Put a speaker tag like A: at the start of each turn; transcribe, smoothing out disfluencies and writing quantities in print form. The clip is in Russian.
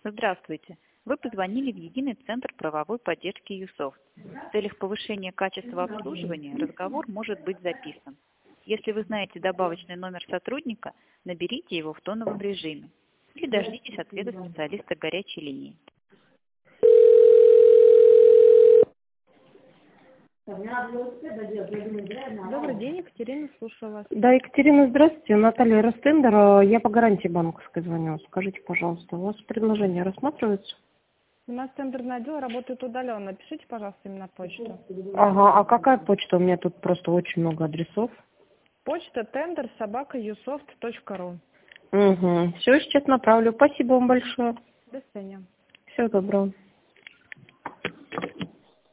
A: Здравствуйте. Вы позвонили в Единый центр правовой поддержки ЮСОФТ. В целях повышения качества обслуживания разговор может быть записан. Если вы знаете добавочный номер сотрудника, наберите его в тоновом режиме или дождитесь ответа специалиста горячей линии.
B: Добрый день, Екатерина, слушаю вас.
C: Да, Екатерина, здравствуйте. Наталья Ростендер. Я по гарантии банковской звоню. Скажите, пожалуйста, у вас предложение рассматривается?
B: У нас тендерный отдел работает удаленно. Напишите, пожалуйста, именно почту.
C: Ага, а какая почта? У меня тут просто очень много адресов.
B: Почта tender@usoft.ru.
C: Угу. Все, сейчас направлю. Спасибо вам большое.
B: До свидания.
C: Всего доброго.